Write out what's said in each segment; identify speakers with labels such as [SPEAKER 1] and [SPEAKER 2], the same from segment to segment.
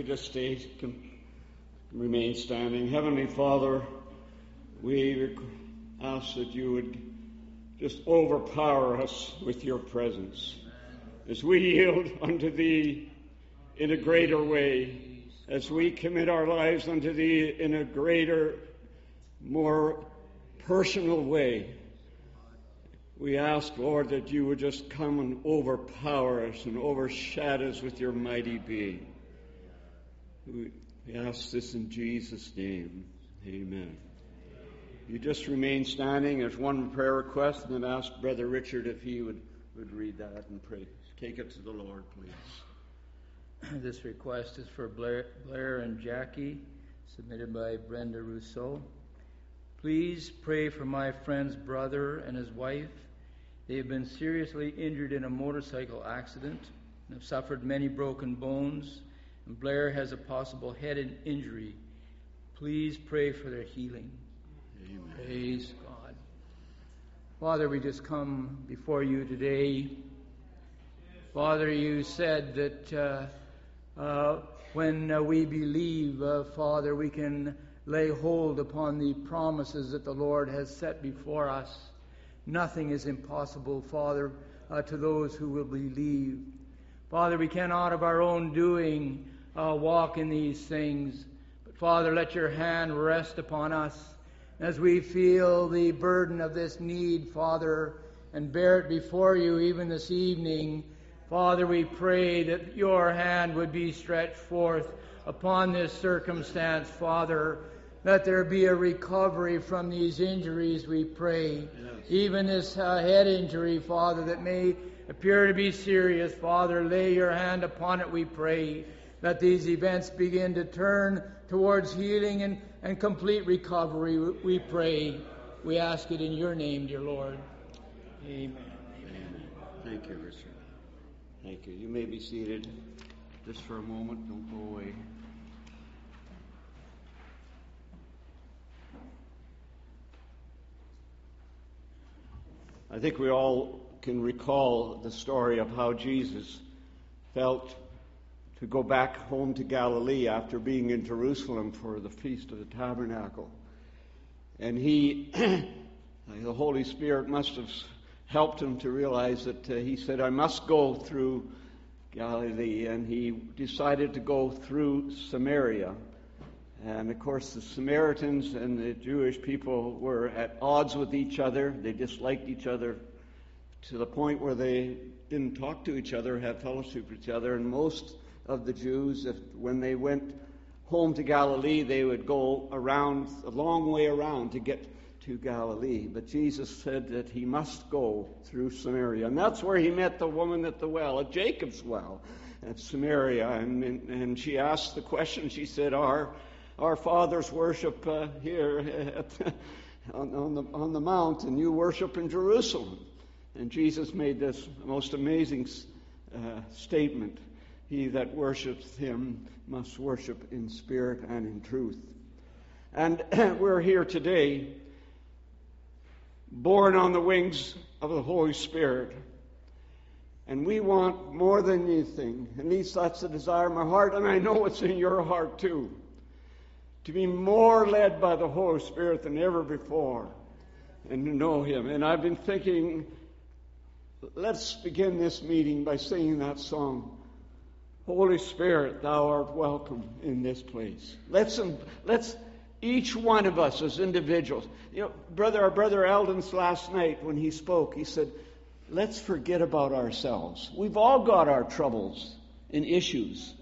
[SPEAKER 1] could just remain standing. Heavenly Father, we ask that you would just overpower us with your presence as we yield unto thee in a greater way, as we commit our lives unto thee in a greater, more personal way. We ask, Lord, that you would just come and overpower us and overshadow us with your mighty being. We ask this in Jesus' name. Amen. You just remain standing. There's one prayer request, and then ask Brother Richard if he would read that and pray. Take it to the Lord, please.
[SPEAKER 2] This request is for Blair and Jackie, submitted by Brenda Rousseau. Please pray for my friend's brother and his wife. They have been seriously injured in a motorcycle accident and have suffered many broken bones. And Blair has a possible head injury. Please pray for their healing.
[SPEAKER 1] Amen.
[SPEAKER 2] Praise God. Father, we just come before you today. Father, you said that when we believe, Father, we can lay hold upon the promises that the Lord has set before us. Nothing is impossible, Father, to those who will believe. Father, we cannot of our own doing walk in these things. But Father, let your hand rest upon us as we feel the burden of this need, Father, and bear it before you even this evening. Father, we pray that your hand would be stretched forth upon this circumstance, Father. Let there be a recovery from these injuries, we pray. Yes. Even this head injury, Father, that may appear to be serious, Father, lay your hand upon it, we pray. Let these events begin to turn towards healing and complete recovery, we pray. We ask it in your name, dear Lord. Amen.
[SPEAKER 1] Amen. Thank you, Richard. Thank you. You may be seated just for a moment. Don't go away. I think we all can recall the story of how Jesus felt to go back home to Galilee after being in Jerusalem for the Feast of the Tabernacle. And the Holy Spirit must have helped him to realize that he said, I must go through Galilee. And he decided to go through Samaria. And of course, the Samaritans and the Jewish people were at odds with each other. They disliked each other to the point where they didn't talk to each other, have fellowship with each other. And most of the Jews, when they went home to Galilee, they would go around a long way around to get to Galilee. But Jesus said that he must go through Samaria. And that's where he met the woman at the well, at Jacob's well, at Samaria. And she asked the question, she said, Our fathers worship here on the mount, and you worship in Jerusalem. And Jesus made this most amazing statement. He that worships him must worship in spirit and in truth. And we're here today, born on the wings of the Holy Spirit. And we want more than anything, at least that's the desire of my heart, and I know it's in your heart too, to be more led by the Holy Spirit than ever before and to know him. And I've been thinking, let's begin this meeting by singing that song, Holy Spirit, thou art welcome in this place. Let's each one of us as individuals. You know, our brother Eldon's last night when he spoke, he said, let's forget about ourselves. We've all got our troubles and issues.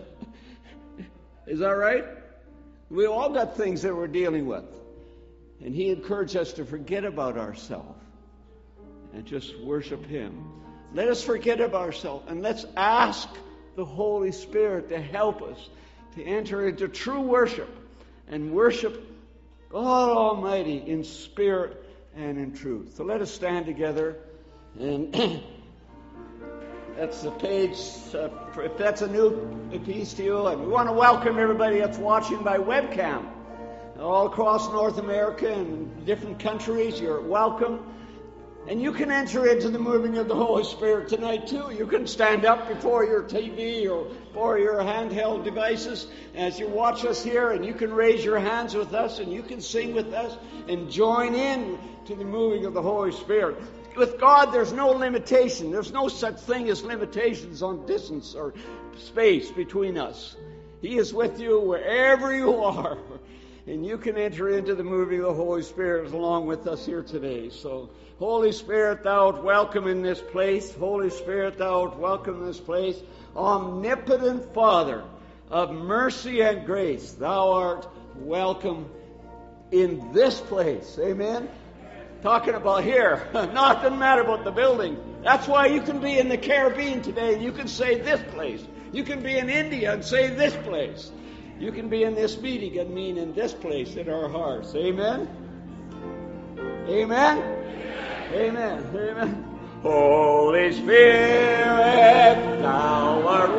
[SPEAKER 1] Is that right? We all got things that we're dealing with. And he encouraged us to forget about ourselves and just worship him. Let us forget about ourselves and let's ask the Holy Spirit to help us to enter into true worship and worship God Almighty in spirit and in truth. So let us stand together, and that's the page, if that's a new piece to you. And we want to welcome everybody that's watching by webcam all across North America and different countries. You're welcome. And you can enter into the moving of the Holy Spirit tonight too. You can stand up before your TV or before your handheld devices as you watch us here, and you can raise your hands with us, and you can sing with us and join in to the moving of the Holy Spirit. With God, there's no limitation. There's no such thing as limitations on distance or space between us. He is with you wherever you are. And you can enter into the moving of the Holy Spirit along with us here today. So, Holy Spirit, thou art welcome in this place. Holy Spirit, thou art welcome in this place. Omnipotent Father of mercy and grace, thou art welcome in this place. Amen? Talking about here. Nothing matter about the building. That's why you can be in the Caribbean today and you can say this place. You can be in India and say this place. You can be in this meeting and mean in this place in our hearts. Amen? Amen? Amen. Amen. Holy Spirit, thou art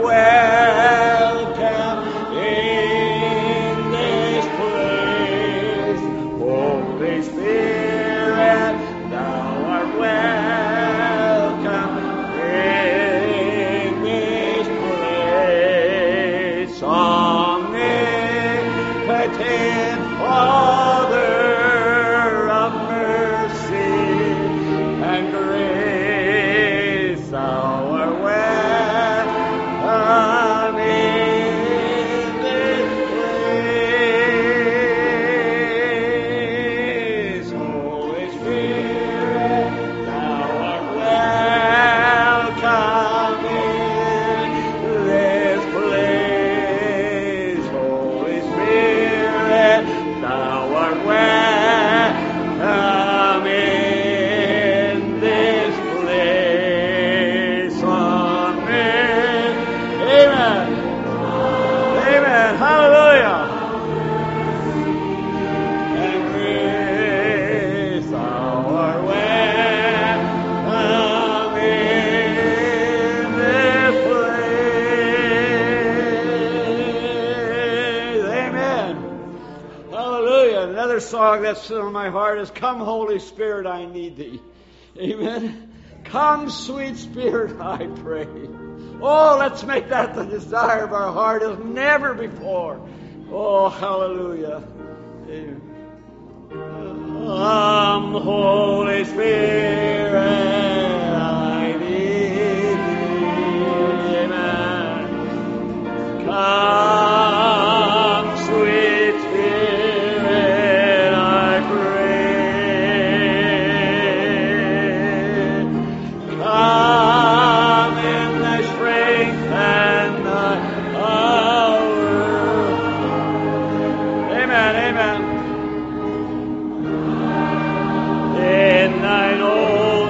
[SPEAKER 1] welcome in this place. Holy Spirit, thou art welcome in this place. Omnipotent Father of mercy and grace, thou art welcome in this place. Holy Spirit, thou art welcome in this place. Holy Spirit, thou art welcome in this place. Amen. Amen. Amen. Hallelujah. And grace, thou art welcome in this place. Amen. Hallelujah. Another song that's on my heart is Come, Holy Spirit, I Need Thee. Amen. Come, sweet Spirit, I pray. Oh, let's make that the desire of our heart as never before. Oh, hallelujah. Amen. Come, Holy Spirit, I need thee. Amen. Come, sweet Spirit, I pray. Come in the strength and the power. Amen, amen. In thine own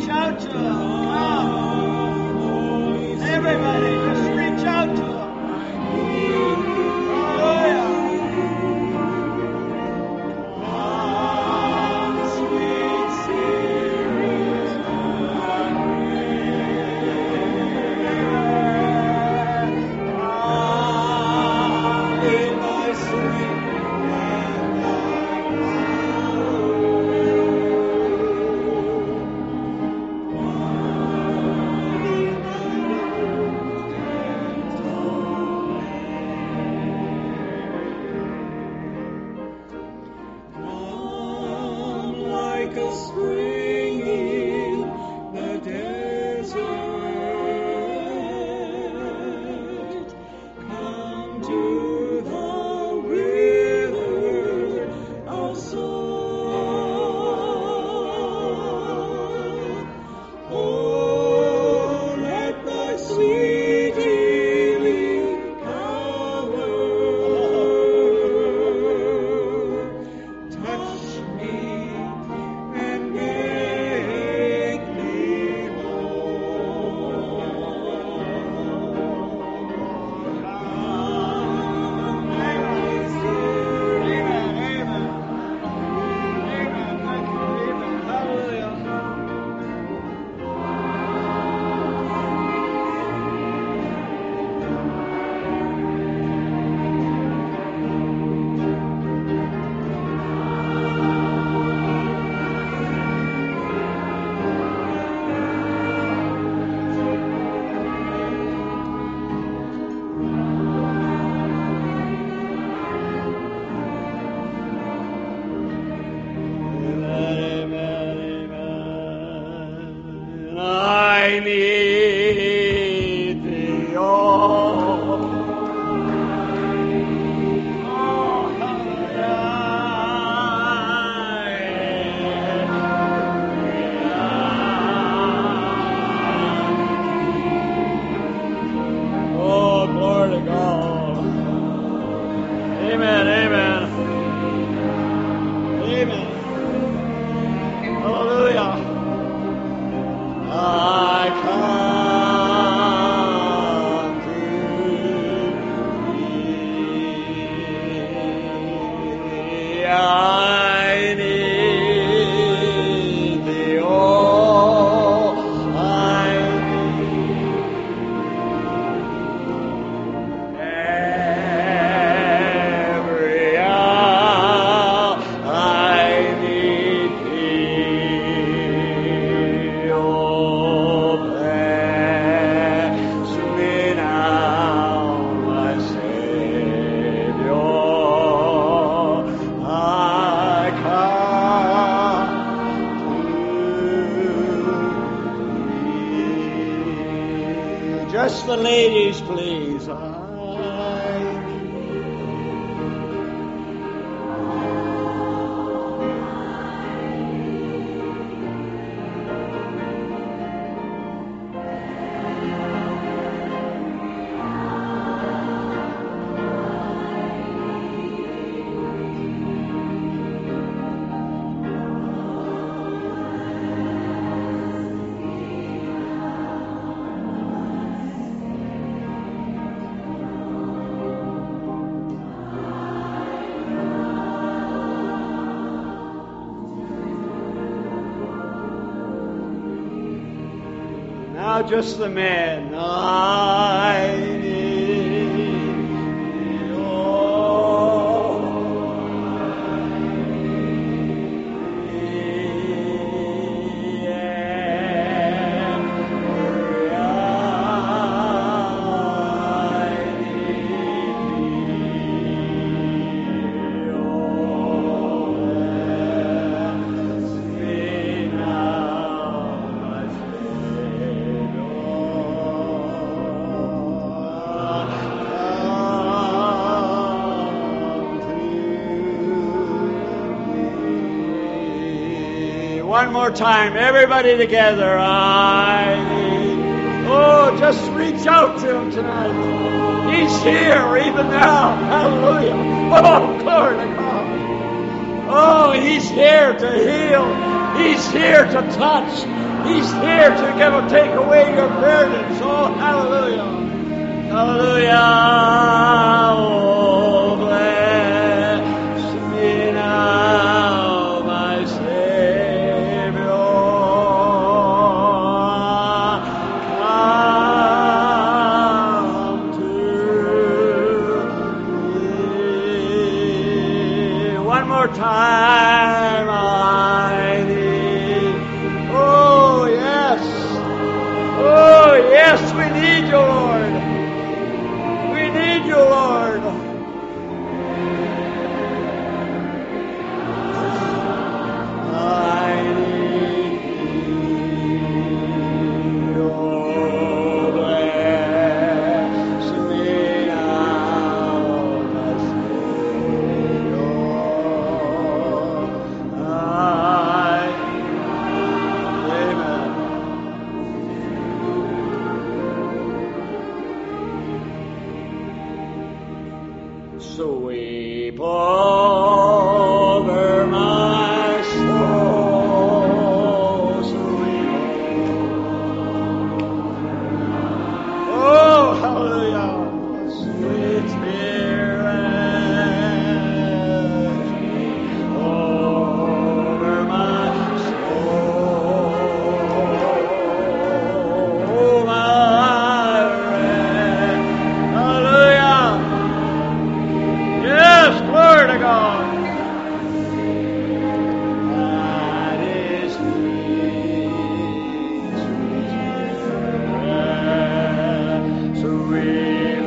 [SPEAKER 1] out to Him. Come. Everybody, just reach out to Him. Just the ladies, please. Now just the men. I need thee, oh, one more time, everybody together. Oh, just reach out to Him tonight. He's here even now. Hallelujah. Oh, glory to God. Oh, He's here to heal. He's here to touch. He's here to take away your burdens. Oh, hallelujah. Hallelujah. Oh, bless me now, my Savior. Come to me. One more time, I need. Oh, yes. Oh, yes, we need you, Lord. We need you, Lord. I need you. Oh, bless me now, my Savior. Amen. Sweep over my soul, sweep. Oh, hallelujah. Sweet Spirit, over my soul, my rest. Hallelujah. Yes, glory to God. That is sweet, sweet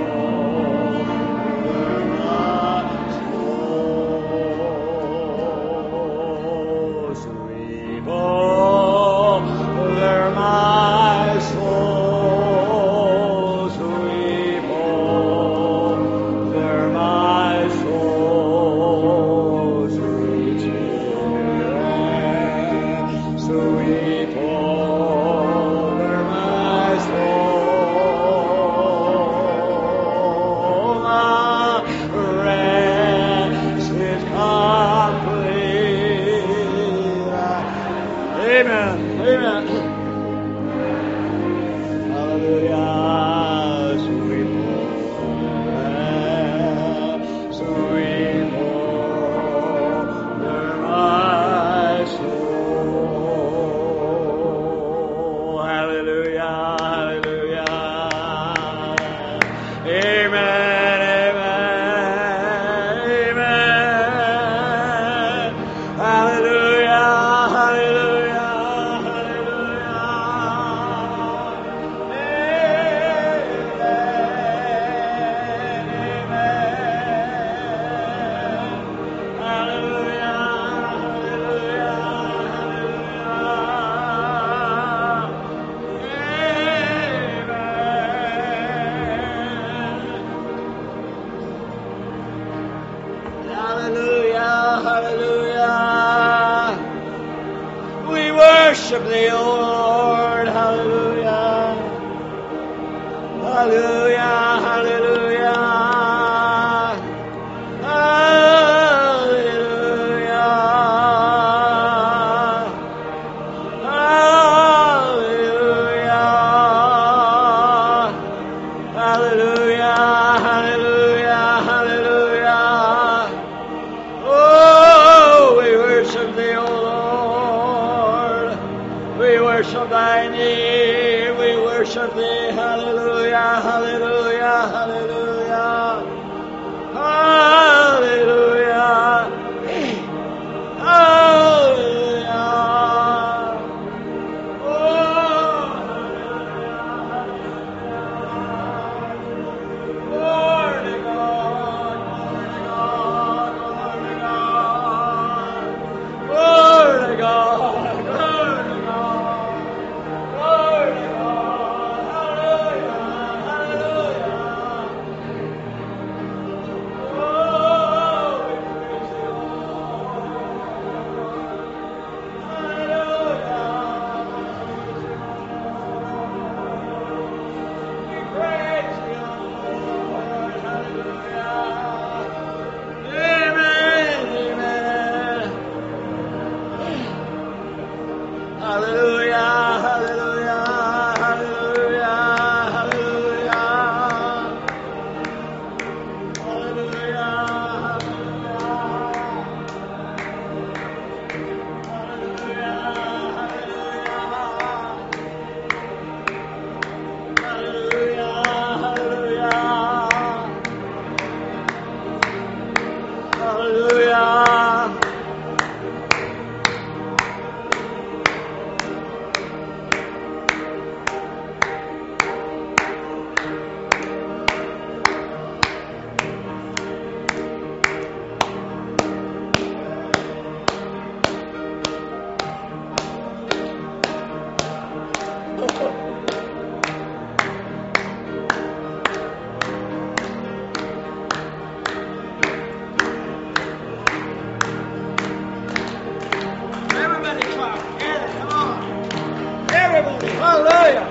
[SPEAKER 1] over my soul, sweet over my soul, sweet over my soul, sweet Spirit, sweet over my soul, my rest is complete. Amen. Amen. Hallelujah. Sweet over my soul. Hallelujah. Hallelujah. Amen. Amen. Amen. Hallelujah. Hallelujah. Hallelujah, hallelujah. We worship thee, O Lord. Hallelujah. Hallelujah, hallelujah. Hallelujah. Hallelujah. Hallelujah, hallelujah, hallelujah. Oh, we worship thee, O Lord. We worship thy name. We worship thee. Hallelujah, hallelujah, hallelujah. Hallelujah. Hallelujah. Oh, glory to God, glory to God, glory to God, glory to God, glory to God, glory to God, hallelujah, hallelujah. Oh,
[SPEAKER 2] Hallelujah.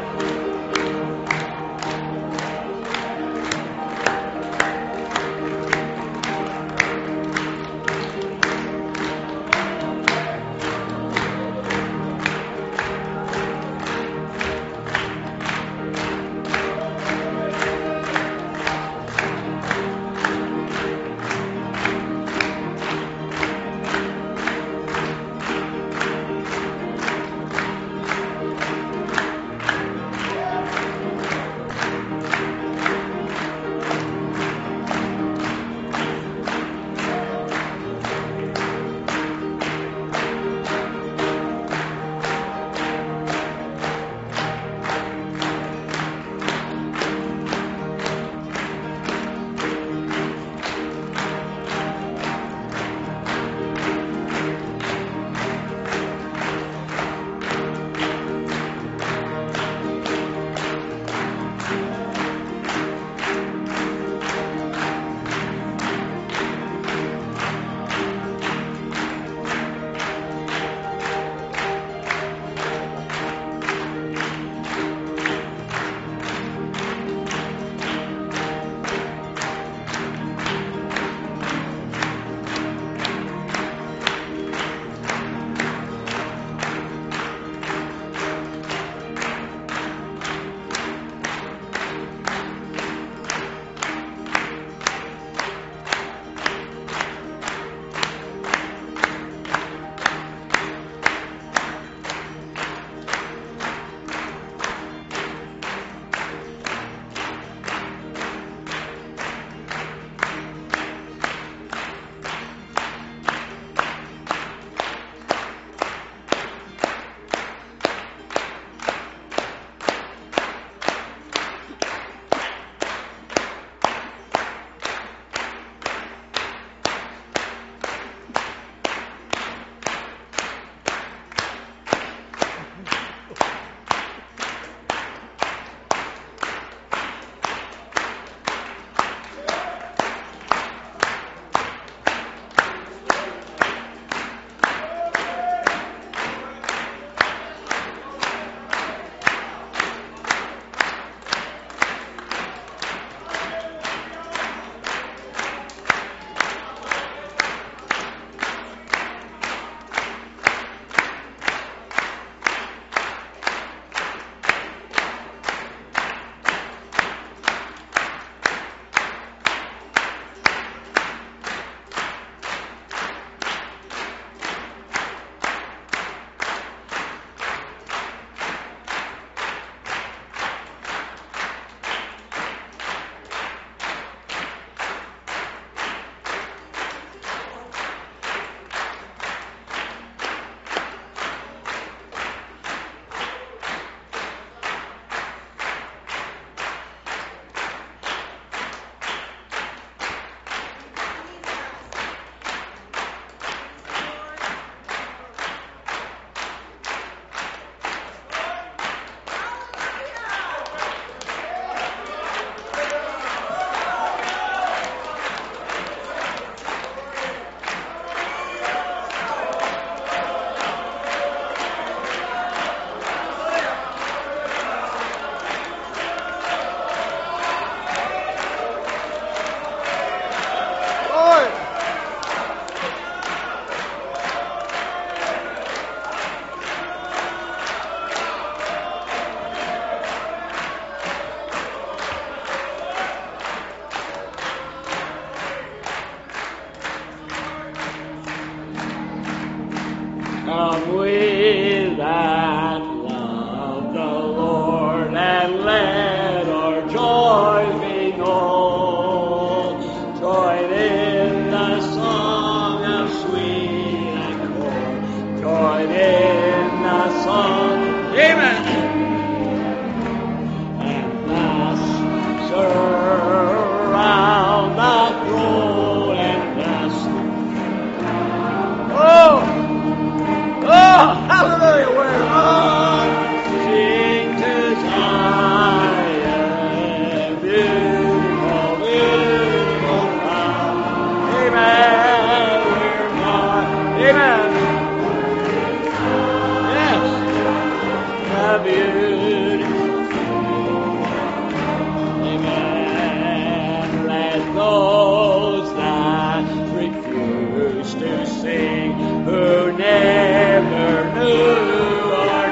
[SPEAKER 1] Amen. Let those that refuse to sing, who never knew our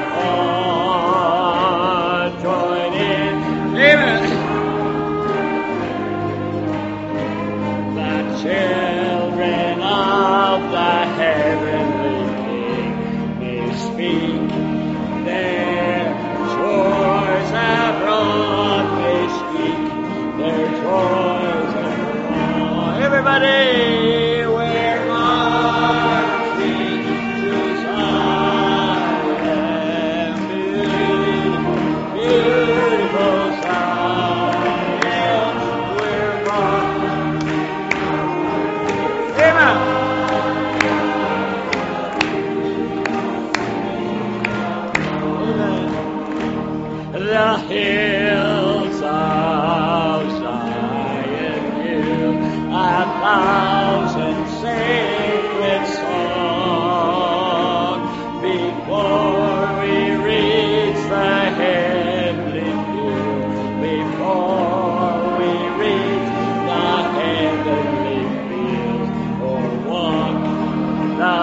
[SPEAKER 1] God, join in. Amen. The children of the heavenly King may speak their joys abroad, may speak their joys abroad. Everybody, we're marching to Zion, beautiful Zion. We're marching. Amen. The hills of Zion give a thousand sacred songs before we reach the heavenly field, before we reach the heavenly field, or walk the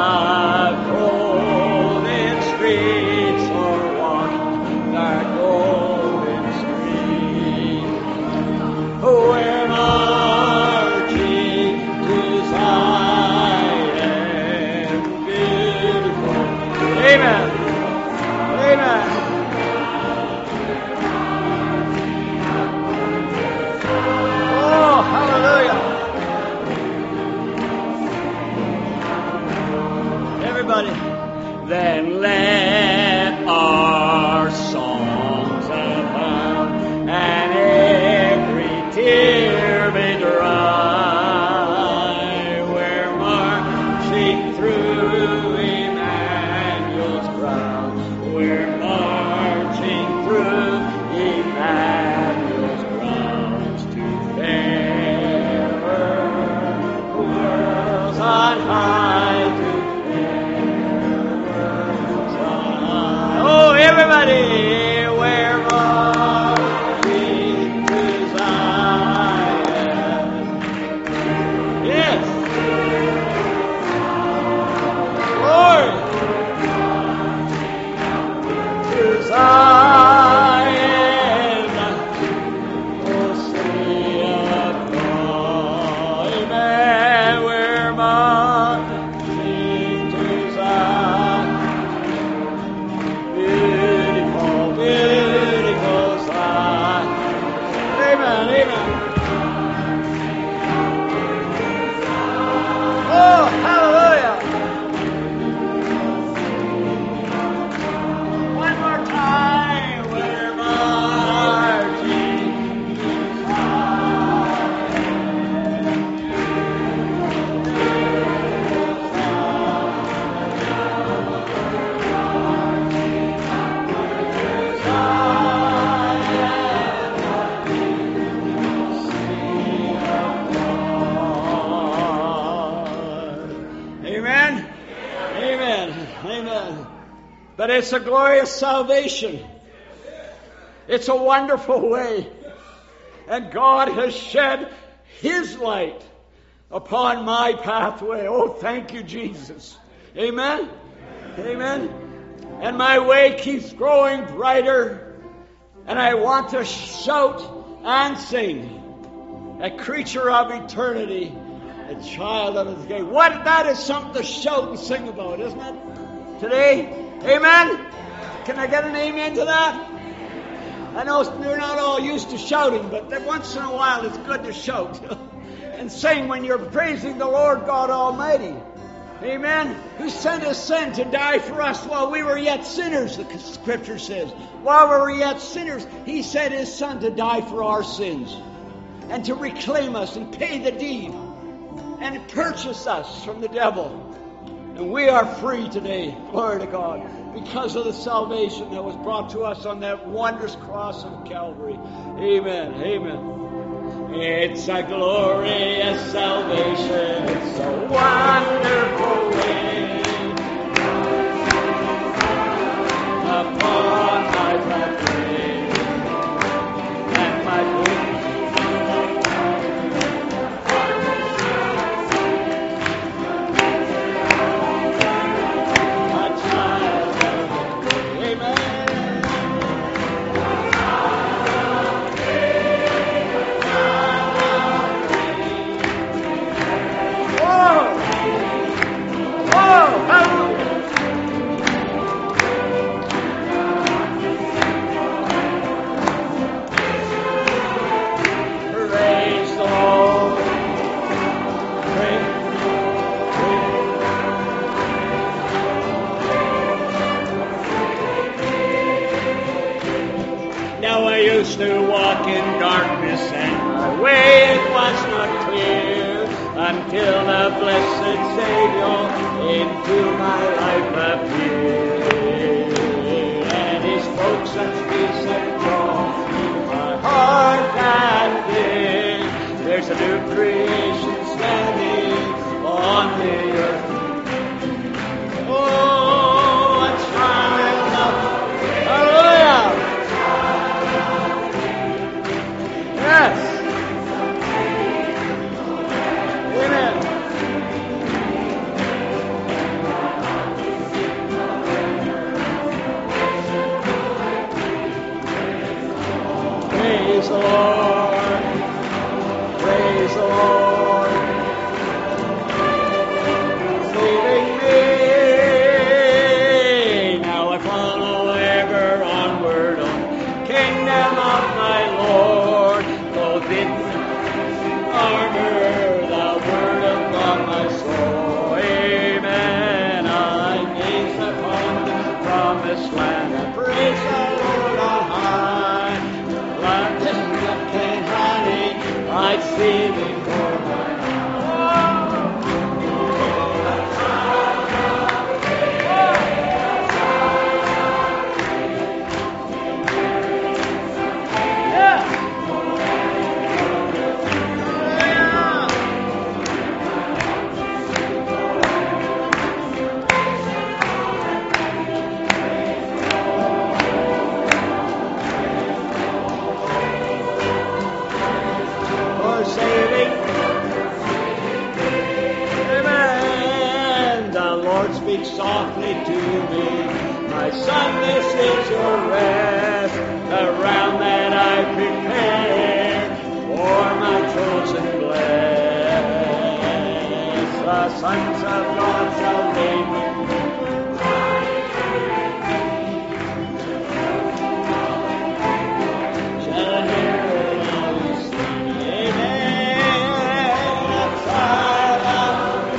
[SPEAKER 1] golden streets, or walk the golden streets. We're marching to Zion, beautiful. Amen. Amen. Oh, hallelujah. Everybody, then let our songs abound, and every tear be dry. We're marching through Emmanuel's grounds. We're marching through Emmanuel's grounds to fairer worlds on high, to fairer worlds on high. Oh, everybody, we're marching to Zion. Yes. Lord. To Zion. Oh, city of God. Amen. We're marching to Zion. Beautiful, beautiful Zion. Amen, amen. Oh, hallelujah. One more time. We're marching to Amen. Amen. Amen. But it's a glorious salvation. It's a wonderful way. And God has shed His light upon my pathway. Oh, thank you, Jesus. Amen. Amen. And my way keeps growing brighter. And I want to shout and sing. A creature of eternity, a child of His gate. That is something to shout and sing about, isn't it? Today, amen? Can I get an amen to that? I know you're not all used to shouting, but once in a while it's good to shout and sing when you're praising the Lord God Almighty. Amen? Who sent His Son to die for us while we were yet sinners, the Scripture says. While we were yet sinners, He sent His Son to die for our sins and to reclaim us and pay the deed and purchase us from the devil. And we are free today, glory to God, because of the salvation that was brought to us on that wondrous cross of Calvary. Amen. Amen. It's a glorious salvation. It's a wonderful way upon my used to walk in darkness and my way it was not clear until the blessed Savior into my life appeared. And He spoke such peace and joy in my heart that day. There's a new creation standing on the earth. Oh, a child of Hallelujah! Yes! Amen! Praise the Lord! Praise the Lord! Saving me! Now I follow ever onward on kingdom of my Lord, clothed in armor, the word of God my soul. Amen. I gaze upon the promised land and praise the Lord on high. Land is milk and honey, I see before my speak softly to me, my son, this is your rest, the round that I prepared for my chosen blessed. The sons of God shall reign with me. Shall hear it always sing, amen. A child of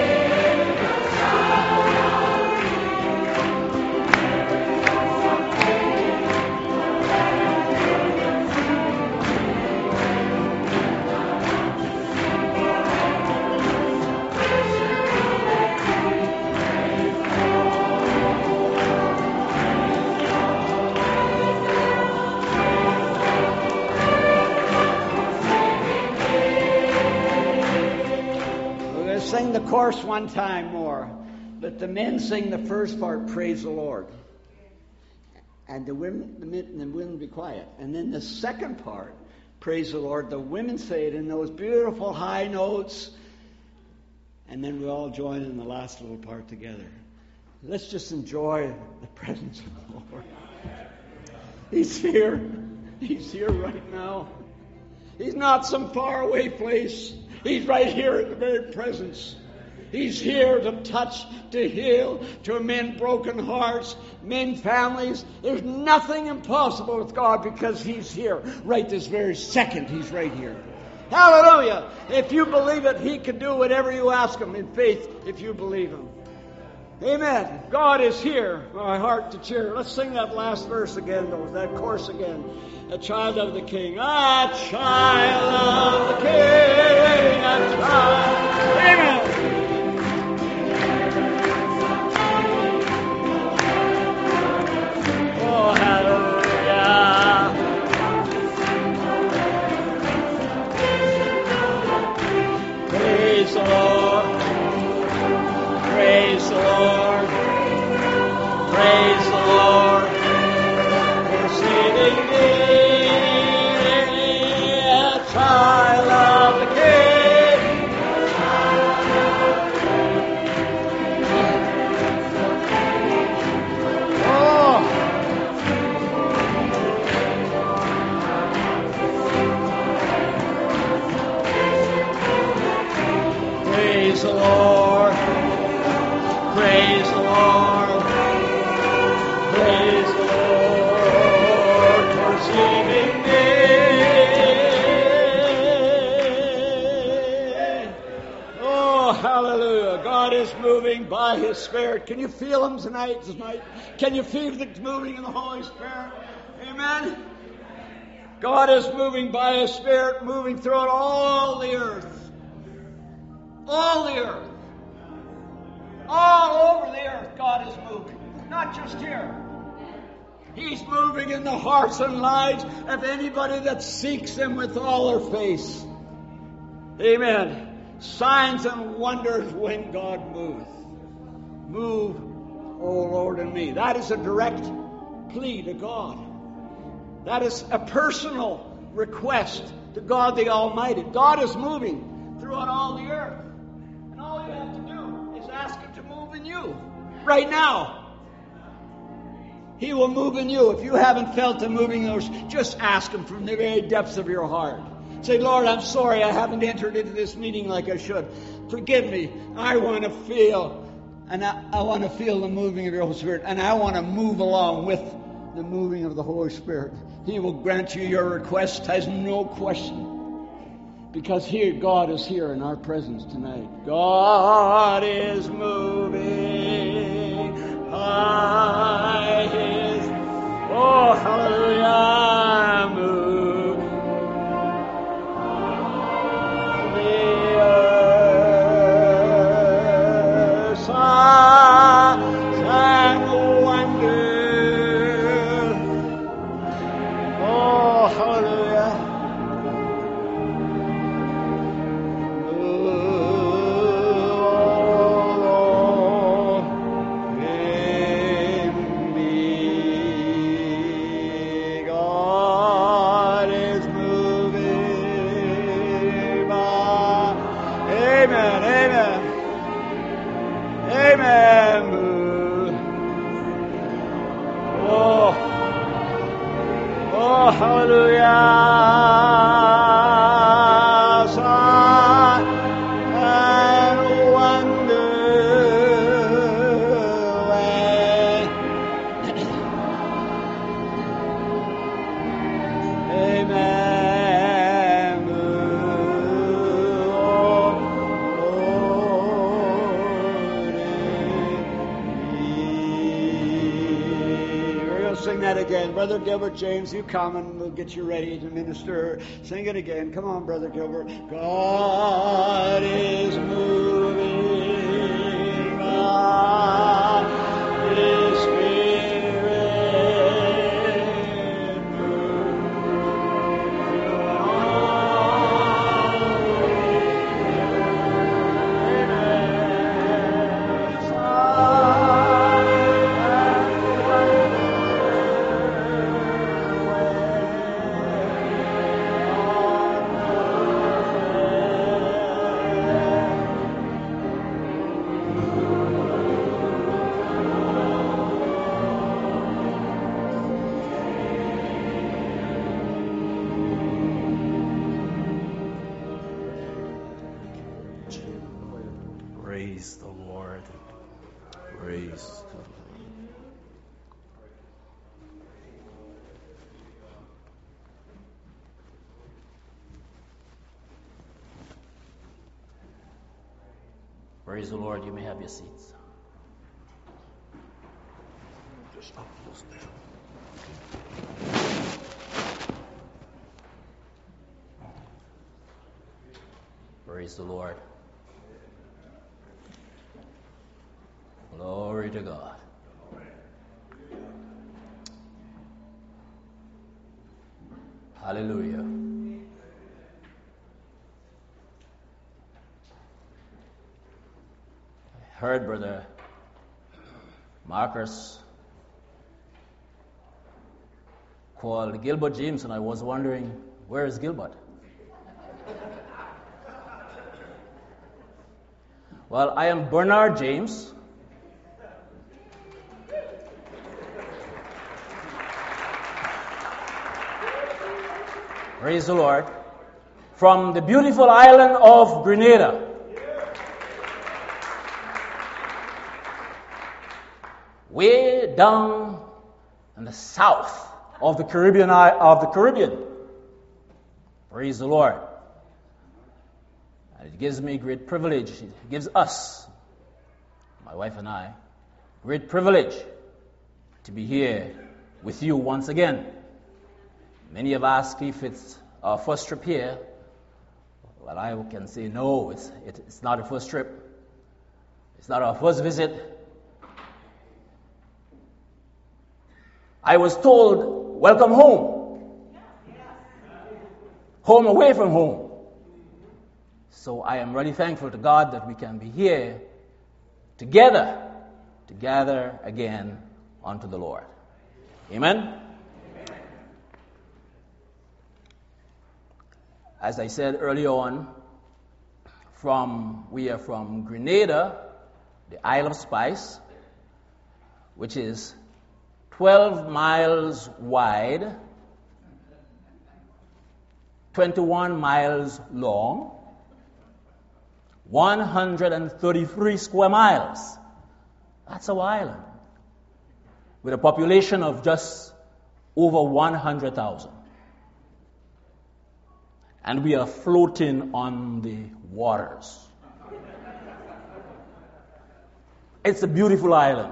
[SPEAKER 1] sing the chorus one time more. Let the men sing the first part, praise the Lord. And the women be quiet. And then the second part, praise the Lord, the women say it in those beautiful high notes. And then we all join in the last little part together. Let's just enjoy the presence of the Lord. He's here. He's here right now. He's not some faraway place. He's right here in the very presence. He's here to touch, to heal, to mend broken hearts, mend families. There's nothing impossible with God because He's here right this very second. He's right here. Hallelujah! If you believe it, He can do whatever you ask Him in faith if you believe Him. Amen. God is here. My heart to cheer. Let's sing that last verse again, though, that chorus again. A child of the King. A child of the King. A child. Amen. Oh, hallelujah. Praise the Lord. Praise the Lord. Praise the Lord for saving me, a child of the King. Oh. Praise the Lord. Praise the Lord. Praise the Lord for saving me. Oh, hallelujah. God is moving by His Spirit. Can you feel Him tonight? Can you feel the moving in the Holy Spirit? Amen? God is moving by His Spirit, moving throughout all the earth. All the earth. All over the earth, God is moving. Not just here. He's moving in the hearts and lives of anybody that seeks Him with all their face. Amen. Signs and wonders when God moveth. Move, O Lord, in me. That is a direct plea to God. That is a personal request to God the Almighty. God is moving throughout all the earth. And all you have to do is ask Him to move in you right now. He will move in you. If you haven't felt Him moving those, just ask Him from the very depths of your heart. Say, Lord, I'm sorry I haven't entered into this meeting like I should. Forgive me. I want to feel, and I want to feel the moving of your Holy Spirit, and I want to move along with the moving of the Holy Spirit. He will grant you your request, has no question. Because here, God is here in our presence tonight. God is moving. By His, oh hallelujah, move the earth, signs and wonders, oh hallelujah. Hallelujah, sign and wonder. Amen. We're going to sing that again. Brother Gilbert James, you come and we'll get you ready to minister. Sing it again. Come on, Brother Gilbert. God is moving by His Spirit.
[SPEAKER 3] Praise the Lord. Praise the Lord. Praise the Lord. You may have your seats. Just up those there. Praise the Lord. Glory to God. Hallelujah. I heard Brother Marcus called Gilbert James, and I was wondering, where is Gilbert? Well, I am Bernard James. Praise the Lord. From the beautiful island of Grenada. Way down in the south of the Caribbean. Praise the Lord. And it gives me great privilege. It gives us, my wife and I, great privilege to be here with you once again. Many have asked if it's our first trip here. Well, I can say no, it's not a first trip. It's not our first visit. I was told, welcome home. Home away from home. So I am really thankful to God that we can be here together to gather again unto the Lord. Amen? As I said early on, we are from Grenada, the Isle of Spice, which is 12 miles wide, 21 miles long, 133 square miles. That's our island, with a population of just over 100,000. And we are floating on the waters. It's a beautiful island.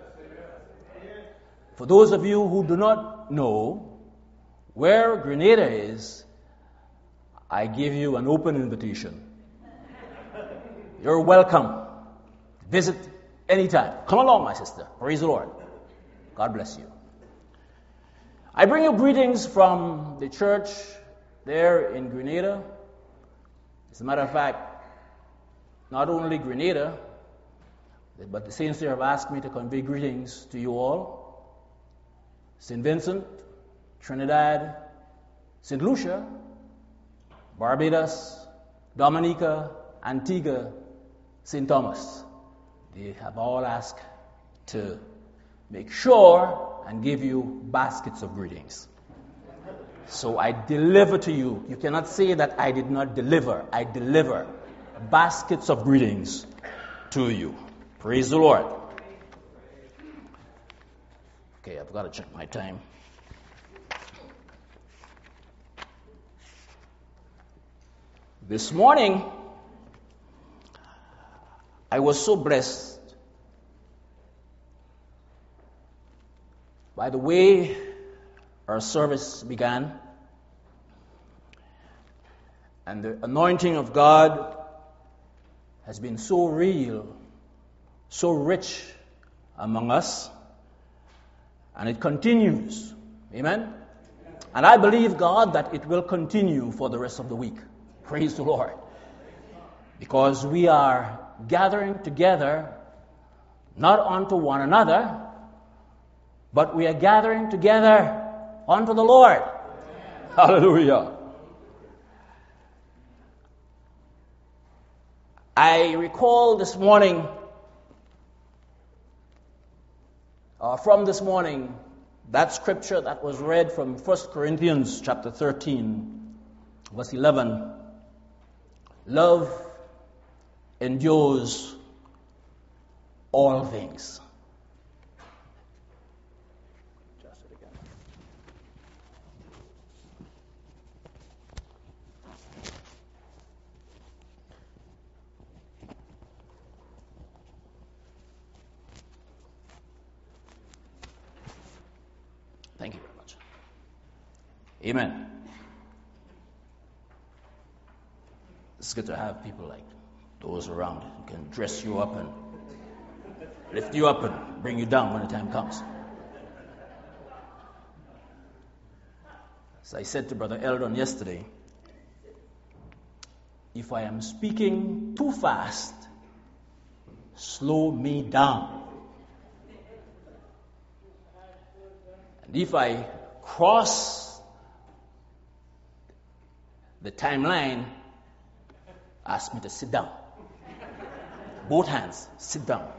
[SPEAKER 3] For those of you who do not know where Grenada is, I give you an open invitation. You're welcome. Visit anytime. Come along, my sister. Praise the Lord. God bless you. I bring you greetings from the church there in Grenada. As a matter of fact, not only Grenada, but the saints there have asked me to convey greetings to you all. St. Vincent, Trinidad, St. Lucia, Barbados, Dominica, Antigua, St. Thomas. They have all asked to make sure and give you baskets of greetings. So I deliver to you. You cannot say that I did not deliver. I deliver baskets of greetings to you. Praise the Lord. Okay, I've got to check my time. This morning, I was so blessed by the way our service began, and the anointing of God has been so real, so rich among us, and it continues. Amen? And I believe, God, that it will continue for the rest of the week. Praise the Lord. Because we are gathering together, not unto one another, but we are gathering together unto the Lord. Hallelujah. I recall this morning, from this morning, that scripture that was read from 1 Corinthians chapter 13, verse 11. Love endures all things. Just it again. Thank you very much. Amen. It's good to have people like those around who can dress you up and lift you up and bring you down when the time comes. As I said to Brother Eldon yesterday, if I am speaking too fast, slow me down. And if I cross the timeline, ask me to sit down. Both hands, sit down.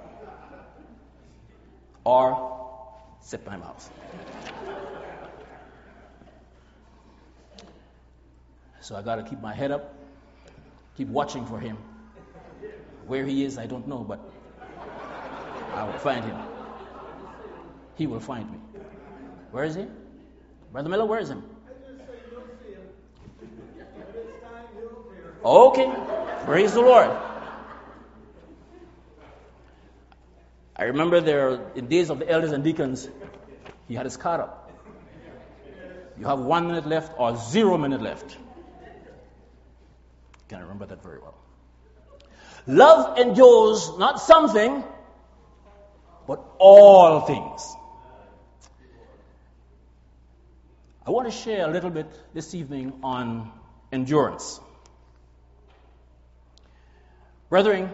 [SPEAKER 3] Or zip my mouth. So I got to keep my head up, keep watching for him. Where he is, I don't know, but I will find him. He will find me. Where is he? Brother Miller, where is him? Okay. Praise the Lord. I remember there, in days of the elders and deacons, he had his card up. you have 1 minute left or 0 minute left. Can remember that very well. Love endures not something, but all things. I want to share a little bit this evening on endurance. Brethren,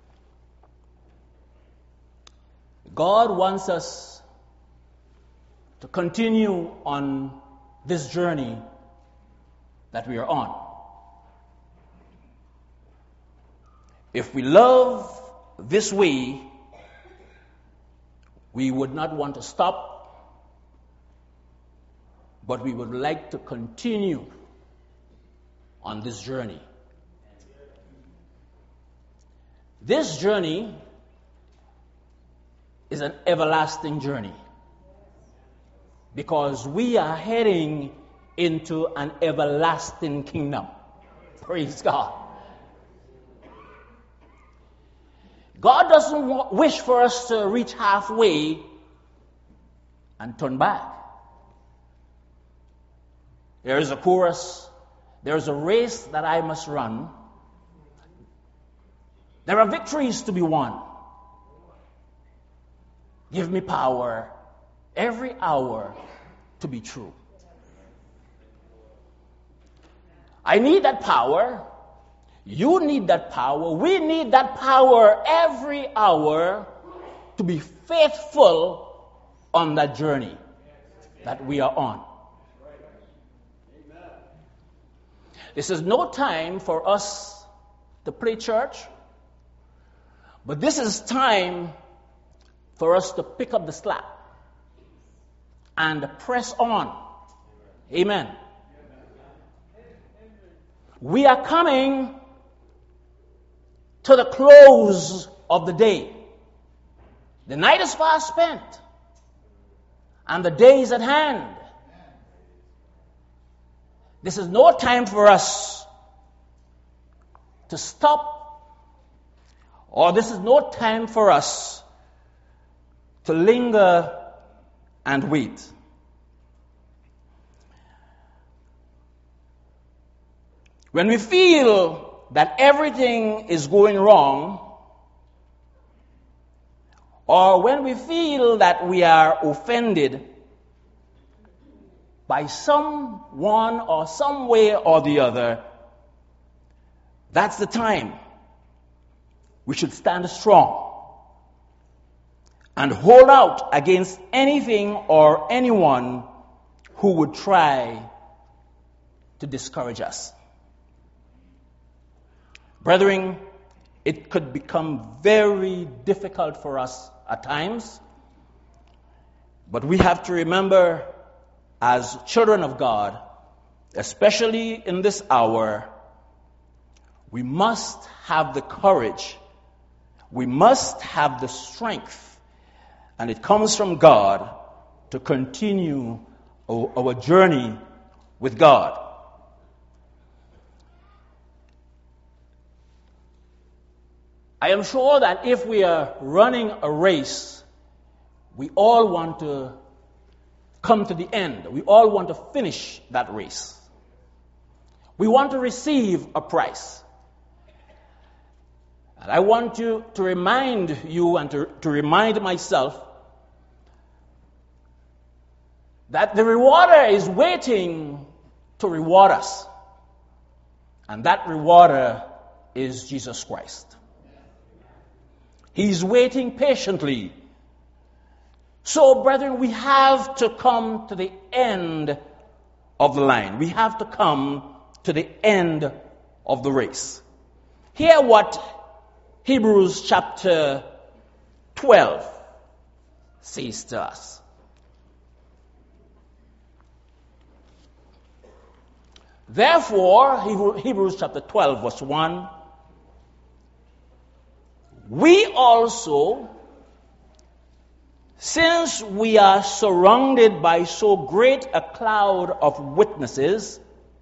[SPEAKER 3] God wants us to continue on this journey that we are on. If we love this way, we would not want to stop, but we would like to continue on this journey. This journey is an everlasting journey because we are heading into an everlasting kingdom. Praise God. God doesn't wish for us to reach halfway and turn back. There is a chorus. There is a race that I must run. There are victories to be won. Give me power every hour to be true. I need that power. You need that power. We need that power every hour to be faithful on that journey that we are on. This is no time for us to play church, but this is time for us to pick up the slack and press on. Amen. We are coming to the close of the day. The night is fast spent, and the day is at hand. This is no time for us to stop, or this is no time for us to linger and wait. When we feel that everything is going wrong, or when we feel that we are offended by someone or some way or the other, that's the time we should stand strong and hold out against anything or anyone who would try to discourage us. Brethren, it could become very difficult for us at times, but we have to remember, as children of God, especially in this hour, we must have the courage, we must have the strength, and it comes from God to continue our journey with God. I am sure that if we are running a race, we all want to come to the end. We all want to finish that race. We want to receive a prize. And I want to remind you and to remind myself that the rewarder is waiting to reward us. And that rewarder is Jesus Christ. He's waiting patiently. So, brethren, we have to come to the end of the line. We have to come to the end of the race. Hear what Hebrews chapter 12 says to us. Therefore, Hebrews chapter 12 verse 1, we also, since we are surrounded by so great a cloud of witnesses,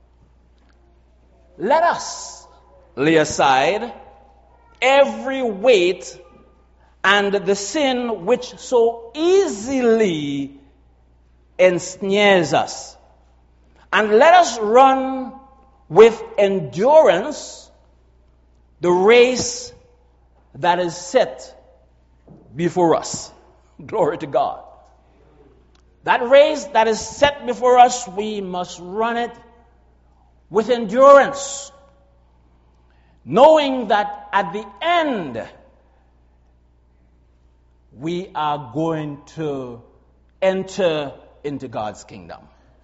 [SPEAKER 3] let us lay aside every weight and the sin which so easily ensnares us, And let us run with endurance the race that is set before us. Glory to God. That race that is set before us, we must run it with endurance, knowing that at the end, we are going to enter into God's kingdom.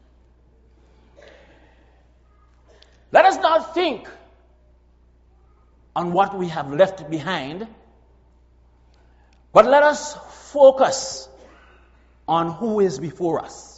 [SPEAKER 3] Let us not think on what we have left behind, but let us focus on who is before us.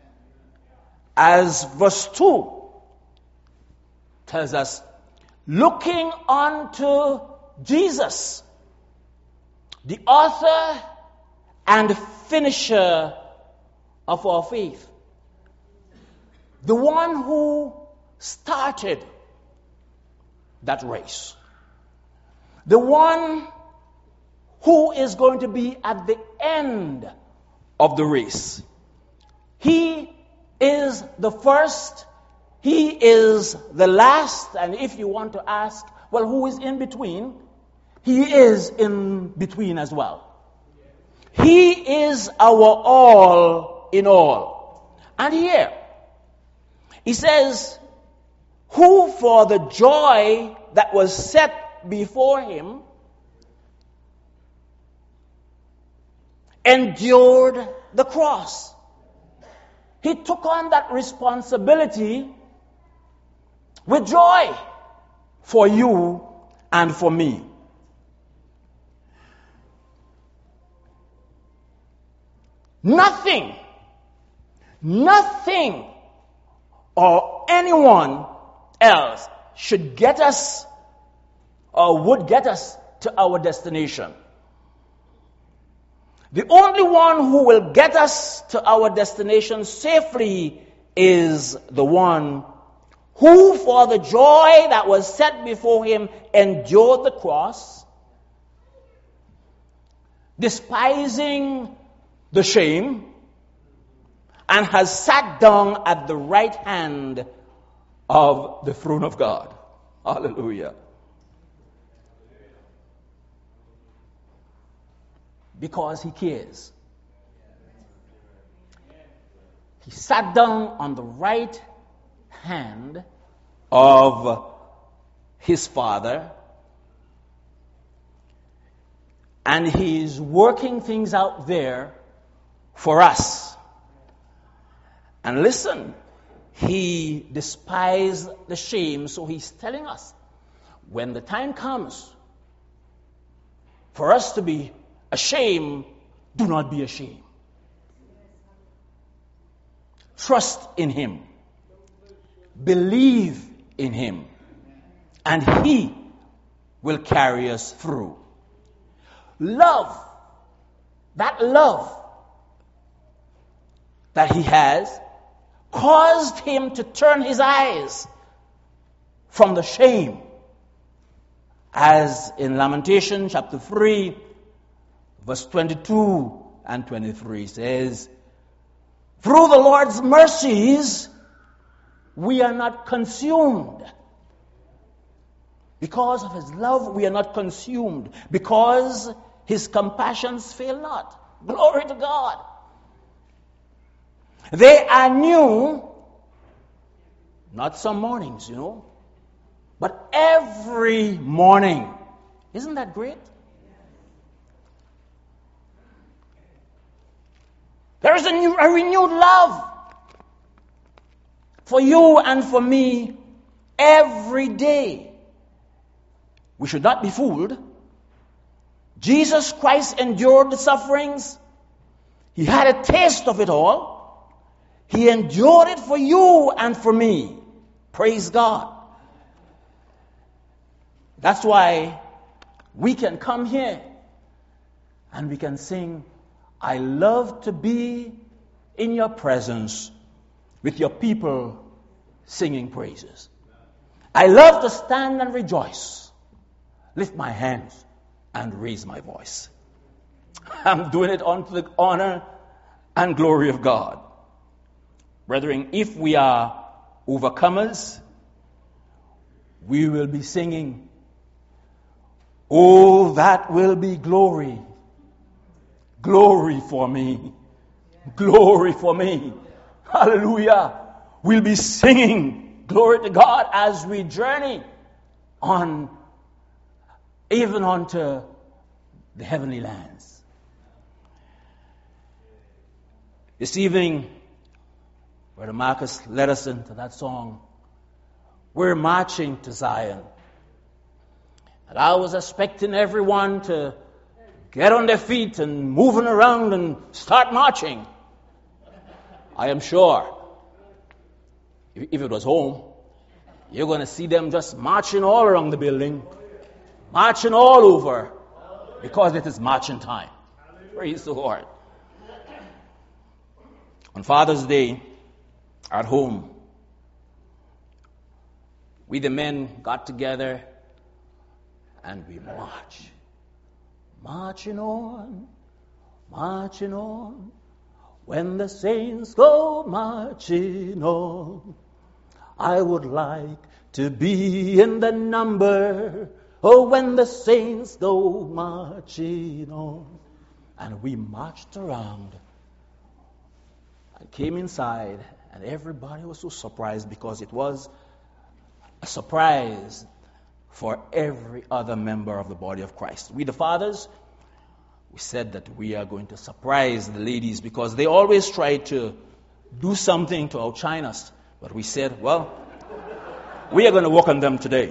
[SPEAKER 3] As verse 2 tells us, looking unto Jesus, the author and finisher of our faith, the one who started that race, the one who is going to be at the end of the race. He is the first, he is the last, and if you want to ask, well, who is in between? He is in between as well. He is our all in all. And here, he says, who for the joy that was set before him endured the cross. He took on that responsibility with joy for you and for me. Nothing or anyone else should get us or would get us to our destination. The only one who will get us to our destination safely is the one who, for the joy that was set before him, endured the cross, despising the shame, and has sat down at the right hand of the throne of God. Hallelujah. Because he cares. He sat down on the right hand of his Father, and he's working things out there for us. And listen, he despised the shame, so he's telling us, when the time comes for us to be ashamed, do not be ashamed. Trust in him. Believe in him. And he will carry us through. Love, that love that he has, caused him to turn his eyes from the shame. As in Lamentation chapter 3, verse 22 and 23 says, through the Lord's mercies, we are not consumed. Because of his love, we are not consumed. Because his compassions fail not. Glory to God. They are new, not some mornings, but every morning. Isn't that great? There is a renewed love for you and for me every day. We should not be fooled. Jesus Christ endured the sufferings. He had a taste of it all. He endured it for you and for me. Praise God. That's why we can come here and we can sing, I love to be in your presence with your people singing praises. I love to stand and rejoice, lift my hands and raise my voice. I'm doing it unto the honor and glory of God. Brethren, if we are overcomers, we will be singing, "Oh, that will be glory. Glory for me. Glory for me." Hallelujah. We'll be singing glory to God as we journey on, even onto the heavenly lands. This evening, Brother Marcus led us into that song, "We're Marching to Zion." And I was expecting everyone to get on their feet and moving around and start marching. I am sure if it was home, you're going to see them just marching all around the building, marching all over, because it is marching time. Praise the Lord. On Father's Day, at home, we the men got together and we marched. Marching on, marching on, when the saints go marching on. I would like to be in the number, oh, when the saints go marching on. And we marched around. I came inside, and everybody was so surprised because it was a surprise for every other member of the body of Christ. We, the fathers, we said that we are going to surprise the ladies because they always try to do something to outshine us. But we said, well, we are going to work on them today.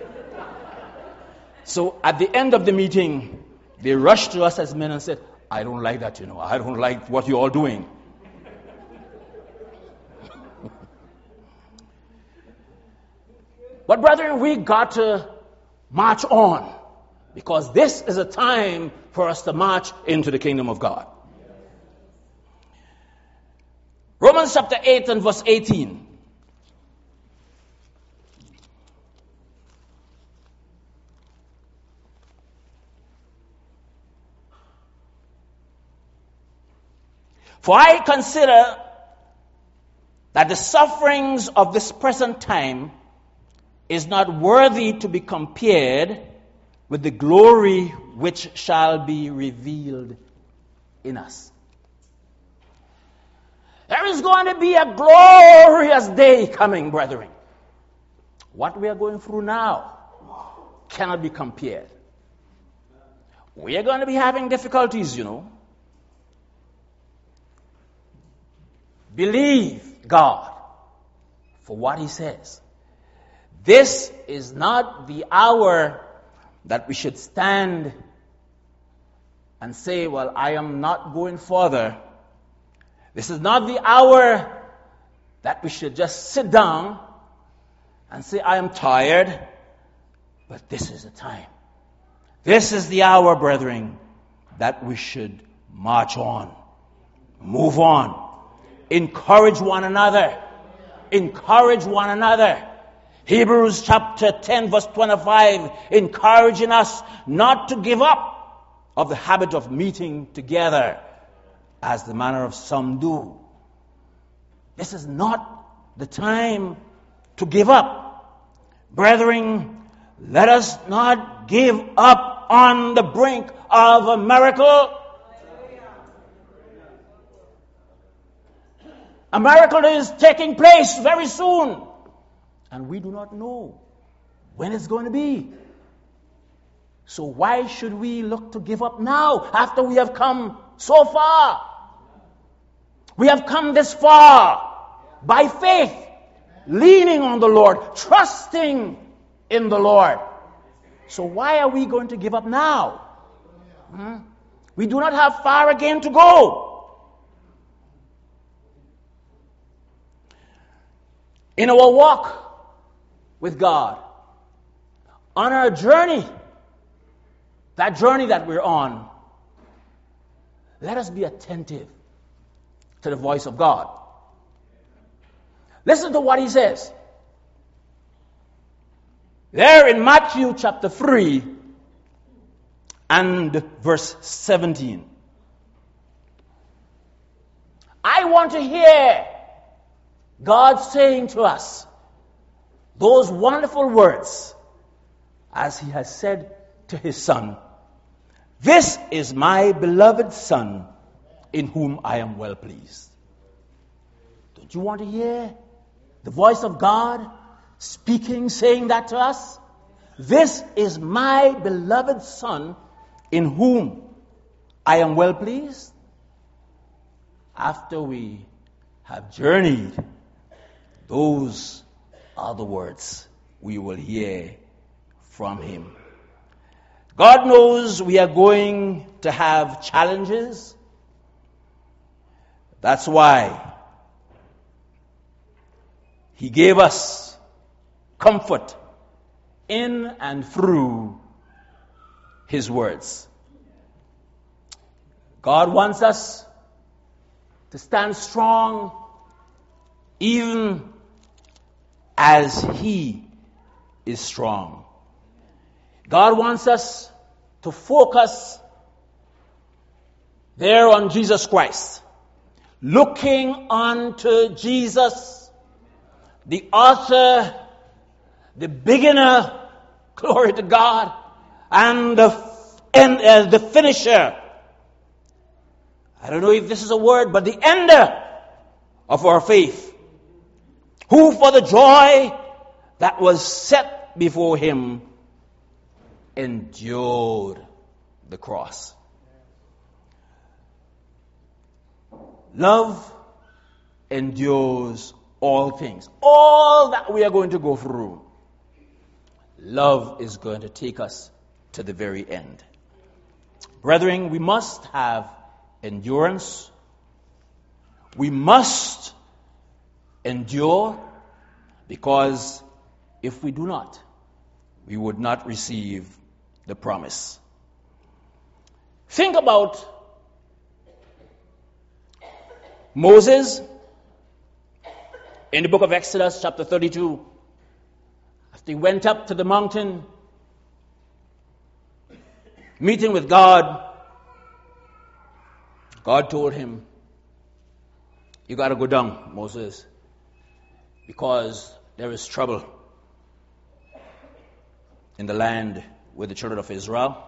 [SPEAKER 3] So at the end of the meeting, they rushed to us as men and said, "I don't like that, I don't like what you're all doing." But brethren, we got to march on, because this is a time for us to march into the kingdom of God. Romans chapter 8 and verse 18. "For I consider that the sufferings of this present time is not worthy to be compared with the glory which shall be revealed in us." There is going to be a glorious day coming, brethren. What we are going through now cannot be compared. We are going to be having difficulties, Believe God for what He says. This is not the hour that we should stand and say, well, I am not going further. This is not the hour that we should just sit down and say, I am tired. But this is the time. This is the hour, brethren, that we should march on, move on, encourage one another. Encourage one another. Hebrews chapter 10 verse 25, encouraging us not to give up of the habit of meeting together, as the manner of some do. This is not the time to give up. Brethren, let us not give up on the brink of a miracle. A miracle is taking place very soon, and we do not know when it's going to be. So why should we look to give up now after we have come so far? We have come this far by faith, leaning on the Lord, trusting in the Lord. So why are we going to give up now? We do not have far again to go. In our walk with God, on our journey, that journey that we're on, let us be attentive to the voice of God. Listen to what He says. There in Matthew chapter 3 and verse 17. I want to hear God saying to us those wonderful words as he has said to his Son, "This is my beloved Son, in whom I am well pleased." Don't you want to hear the voice of God speaking, saying that to us? "This is my beloved Son, in whom I am well pleased." After we have journeyed, those are the words we will hear from him. God knows we are going to have challenges. That's why he gave us comfort in and through his words. God wants us to stand strong even as he is strong. God wants us to focus there on Jesus Christ, looking unto Jesus, the author, the beginner, glory to God, and the finisher. I don't know if this is a word, but the ender of our faith, who for the joy that was set before him endured the cross. Love endures all things. All that we are going to go through, love is going to take us to the very end. Brethren, we must have endurance. We must endure, because if we do not, we would not receive the promise. Think about Moses in the book of Exodus, chapter 32. As he went up to the mountain, meeting with God, God told him, "You got to go down, Moses, because there is trouble in the land with the children of Israel."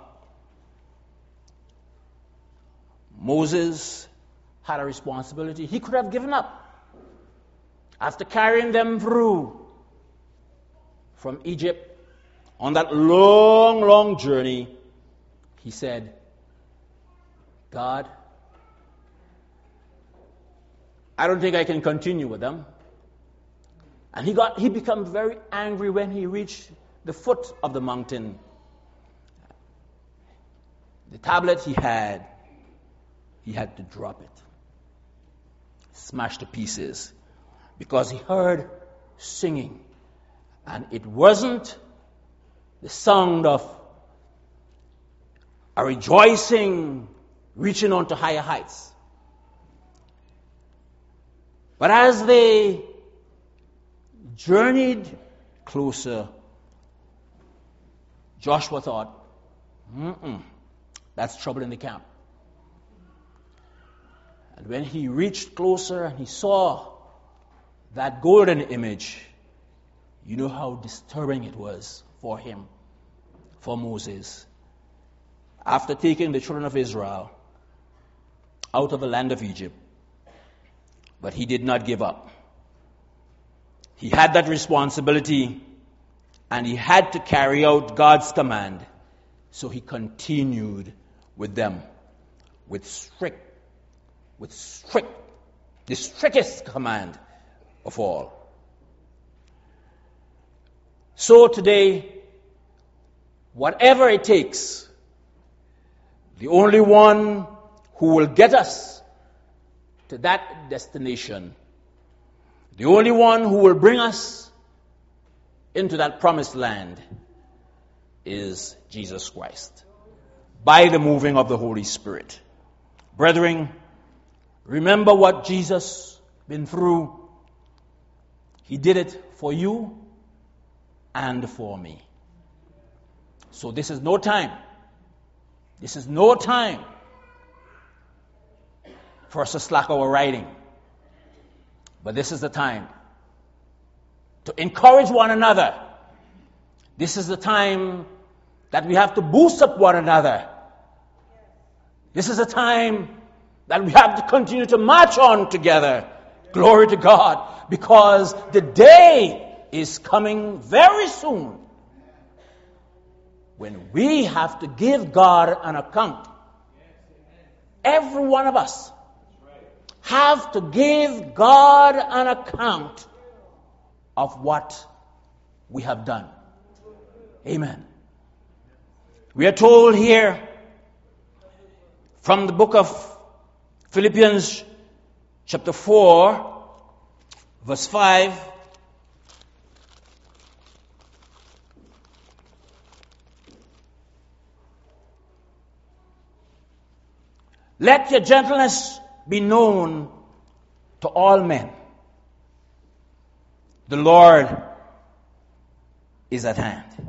[SPEAKER 3] Moses had a responsibility. He could have given up. After carrying them through from Egypt on that long, long journey, he said, "God, I don't think I can continue with them." And he became very angry when he reached the foot of the mountain. The tablet he had to drop it, smash to pieces, because he heard singing. And it wasn't the sound of a rejoicing reaching on to higher heights. But as they journeyed closer, Joshua thought, that's trouble in the camp. And when he reached closer and he saw that golden image, you know how disturbing it was for him, for Moses. After taking the children of Israel out of the land of Egypt, but he did not give up. He had that responsibility, and he had to carry out God's command. So he continued with them with the strictest command of all. So today, whatever it takes, the only one who will get us to that destination, the only one who will bring us into that promised land, is Jesus Christ, by the moving of the Holy Spirit. Brethren, remember what Jesus been through. He did it for you and for me. So this is no time. This is no time for us to slack our riding. But this is the time to encourage one another. This is the time that we have to boost up one another. This is a time that we have to continue to march on together. Glory to God, because the day is coming very soon when we have to give God an account. Every one of us have to give God an account of what we have done. Amen. We are told here from the book of Philippians chapter 4, verse 5, let your gentleness be known to all men. The Lord is at hand.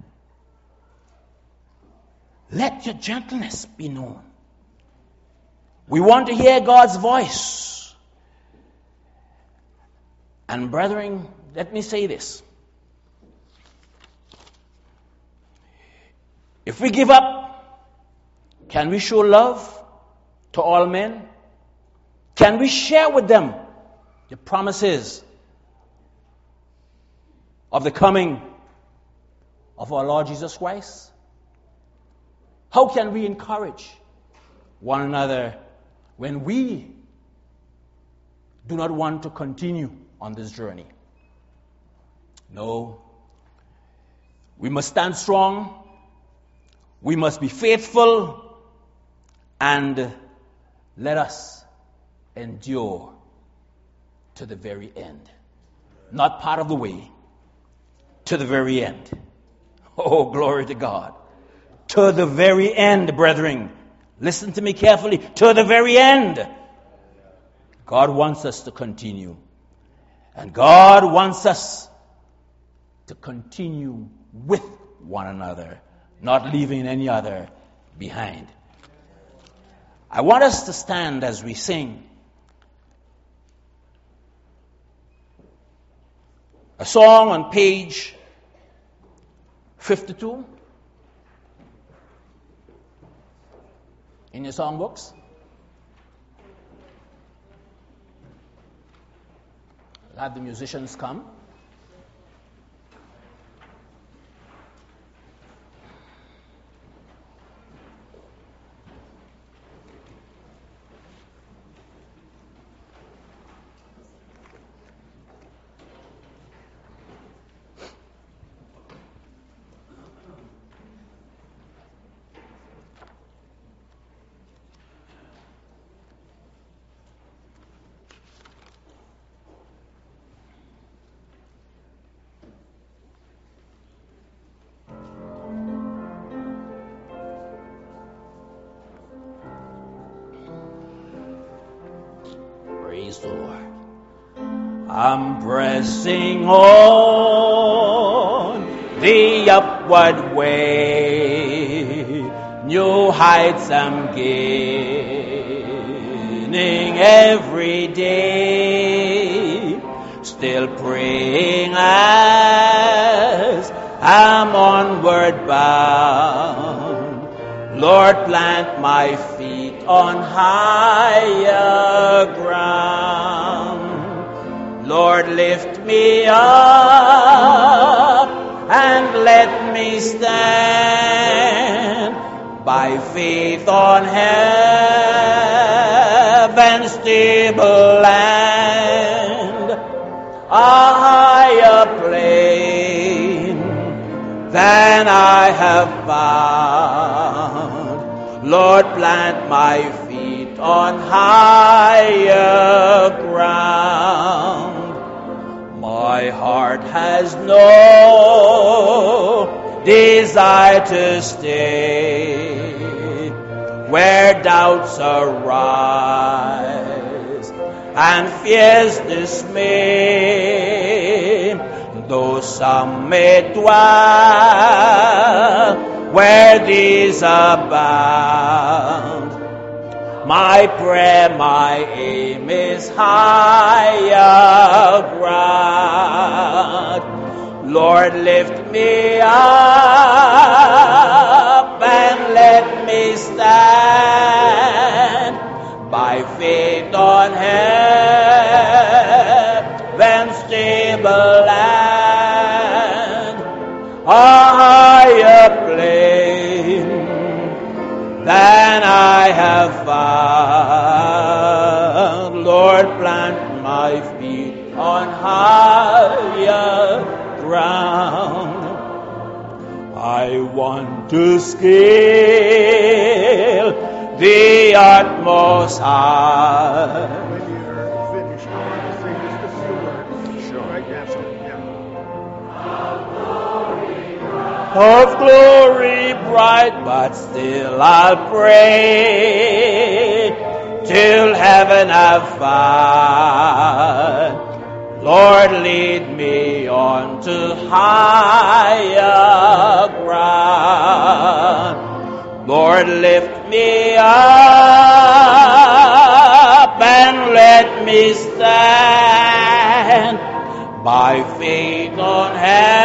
[SPEAKER 3] Let your gentleness be known. We want to hear God's voice. And brethren, let me say this. If we give up, can we show love to all men? Can we share with them the promises of the coming of our Lord Jesus Christ? How can we encourage one another when we do not want to continue on this journey? No. We must stand strong. We must be faithful. And let us endure to the very end. Not part of the way. To the very end. Oh, glory to God. To the very end, brethren. Listen to me carefully. To the very end. God wants us to continue. And God wants us to continue with one another, not leaving any other behind. I want us to stand as we sing a song on page 52 in your songbooks. I'll have the musicians come. Praise the Lord. I'm pressing on the upward way. New heights I'm gaining every day. Still praying as I'm onward bound. Lord, plant my feet on higher ground. Lord, lift me up and let me stand by faith on heaven's stable land, a higher plane than I have found. Lord, plant my feet on higher ground. My heart has no desire to stay where doubts arise and fears dismay, though some may dwell where these abound. My prayer, my aim is higher ground. Lord, lift me up and let me stand by faith on heaven's stable land, a higher plane than I have found. Lord, plant my feet on higher ground. I want to scale the utmost high.
[SPEAKER 4] When you're finished, I want to say just a few words. Sure. Right now.
[SPEAKER 3] Of glory bright, but still I'll pray till heaven I've found. Lord, lead me on to higher ground. Lord, lift me up and let me stand by faith on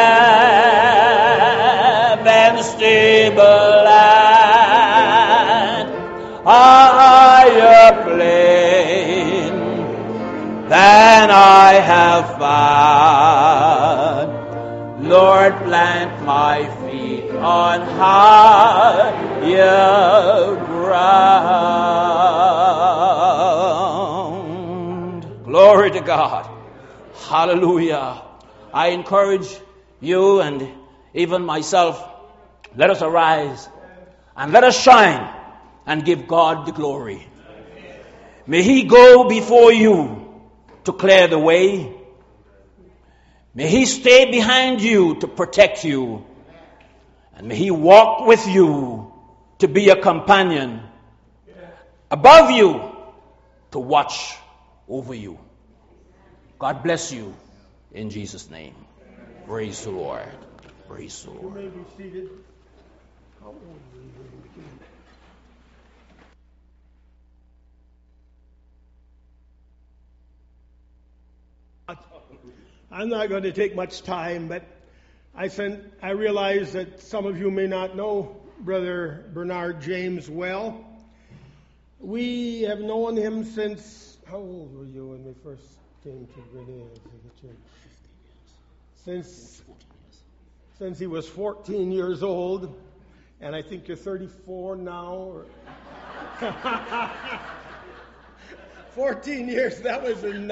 [SPEAKER 3] heaven's stable land, a higher plane than I have found. Lord, plant my feet on higher ground. Glory to God. Hallelujah. I encourage you and even myself, let us arise and let us shine and give God the glory. May He go before you to clear the way. May He stay behind you to protect you. And may He walk with you to be a companion. Above you to watch over you. God bless you in Jesus' name. Praise the Lord. Praise the
[SPEAKER 4] You
[SPEAKER 3] Lord.
[SPEAKER 4] may be seated. How old were you when you began? I'm not going to take much time, but I realize that some of you may not know Brother Bernard James well. We have known him since, how old were you when we first came to Grenada to the church? Since he was 14 years old, and I think you're 34 now. Or 14 years, that was in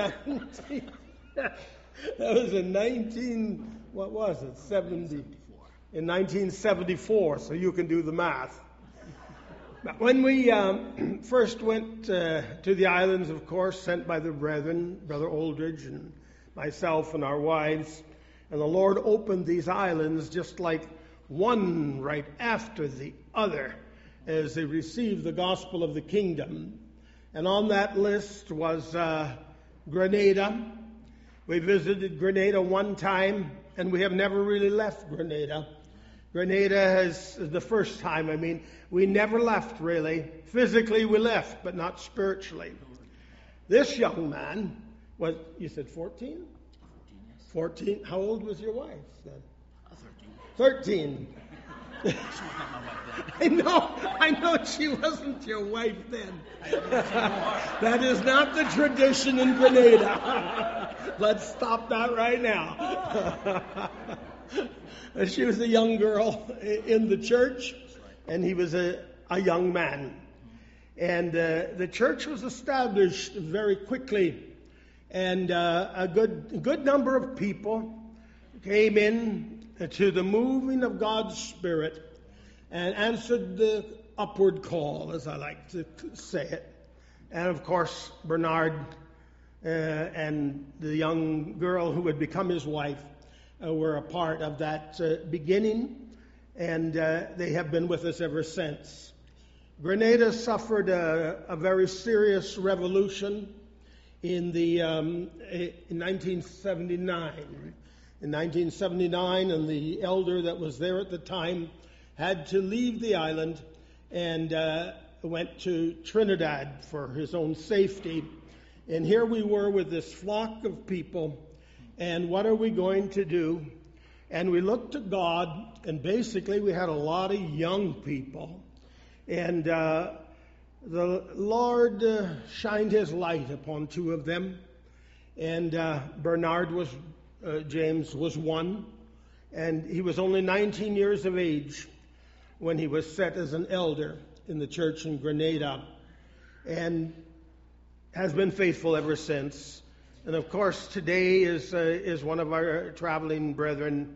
[SPEAKER 4] 1974, so you can do the math. But when we first went to the islands, of course, sent by the brethren, Brother Oldridge and myself and our wives, and the Lord opened these islands just like one right after the other as they received the gospel of the kingdom. And on that list was Grenada. We visited Grenada one time, and we have never really left Grenada. Grenada has, the first time, we never left really. Physically we left, but not spiritually. This young man was, you said 14? 14. How old was your wife then? 13. I know she wasn't your wife then. That is not the tradition in Grenada. Let's stop that right now. She was a young girl in the church, and he was a young man. And the church was established very quickly, and a good number of people came in to the moving of God's Spirit and answered the upward call, as I like to say it. And of course, Bernard and the young girl who would become his wife were a part of that beginning, and they have been with us ever since. Grenada suffered a very serious revolution in 1979. In 1979, and the elder that was there at the time had to leave the island and went to Trinidad for his own safety. And here we were with this flock of people, and what are we going to do? And we looked to God, and basically we had a lot of young people. And the Lord shined His light upon two of them. And James was one. And he was only 19 years of age when he was set as an elder in the church in Grenada. And has been faithful ever since. And of course, today is one of our traveling brethren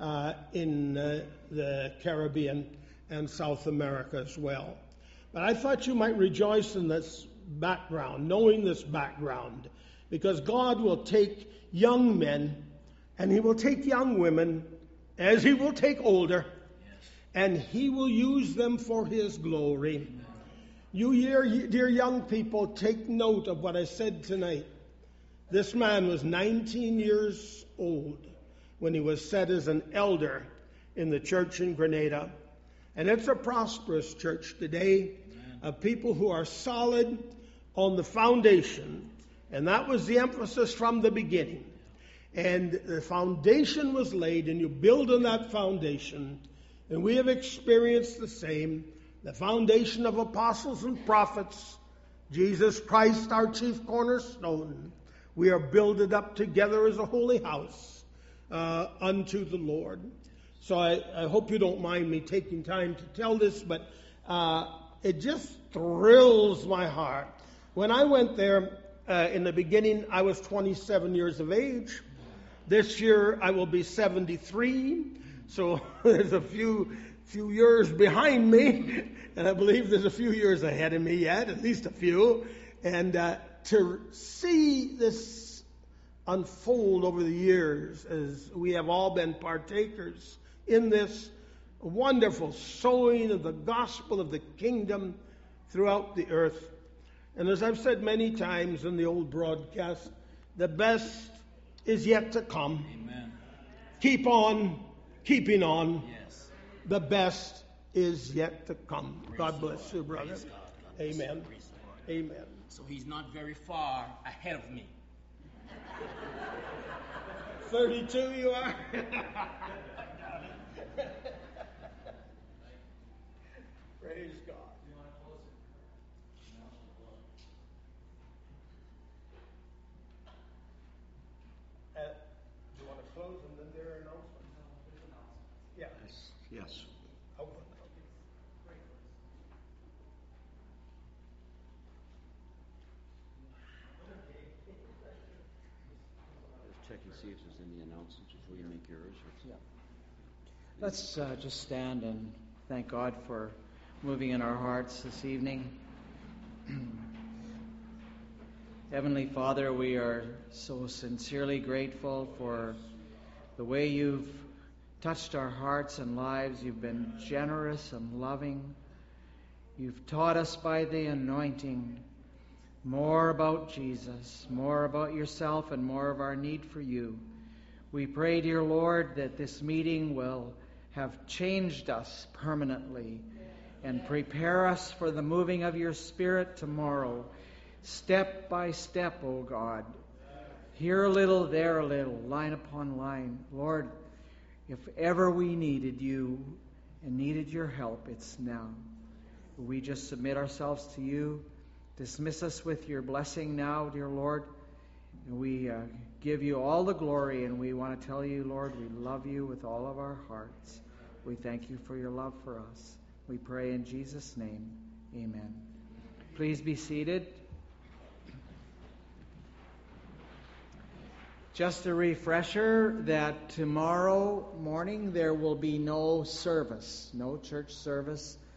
[SPEAKER 4] in the Caribbean and South America as well. But I thought you might rejoice in this background, knowing this background, because God will take young men and He will take young women, as He will take older, and He will use them for His glory. You dear young people, take note of what I said tonight. This man was 19 years old when he was set as an elder in the church in Grenada. And it's a prosperous church today of people who are solid on the foundation. And that was the emphasis from the beginning. And the foundation was laid, and you build on that foundation. And we have experienced the same. The foundation of apostles and prophets, Jesus Christ, our chief cornerstone. We are builded up together as a holy house unto the Lord. So I hope you don't mind me taking time to tell this, but it just thrills my heart. When I went there in the beginning, I was 27 years of age. This year I will be 73. So there's a few years behind me, and I believe there's a few years ahead of me yet, at least a few. And to see this unfold over the years, as we have all been partakers in this wonderful sowing of the gospel of the kingdom throughout the earth. And as I've said many times in the old broadcast, the best is yet to come.
[SPEAKER 3] Amen.
[SPEAKER 4] Keep on keeping on.
[SPEAKER 3] Yes.
[SPEAKER 4] The best is yet to come. God bless you, brother.
[SPEAKER 3] Praise God.
[SPEAKER 4] Amen.
[SPEAKER 3] Praise the Lord.
[SPEAKER 4] Amen.
[SPEAKER 3] So He's not very far ahead of me.
[SPEAKER 4] 32 you are? Praise God. Do you want to close and then there are announcements? Yeah.
[SPEAKER 1] Yes. Check and see if there's any announcements before you make yours.
[SPEAKER 2] Yeah. Let's just stand and thank God for moving in our hearts this evening. Heavenly Father, we are so sincerely grateful for the way You've touched our hearts and lives. You've been generous and loving. You've taught us by the anointing more about Jesus, more about Yourself, and more of our need for You. We pray, dear Lord, that this meeting will have changed us permanently and prepare us for the moving of Your Spirit tomorrow, step by step, O God. Here a little, there a little, line upon line. Lord, if ever we needed You and needed Your help, it's now. We just submit ourselves to You. Dismiss us with Your blessing now, dear Lord. And we give You all the glory, and we want to tell You, Lord, we love You with all of our hearts. We thank You for Your love for us. We pray in Jesus' name. Amen. Please be seated. Just a refresher that tomorrow morning there will be no service, no church service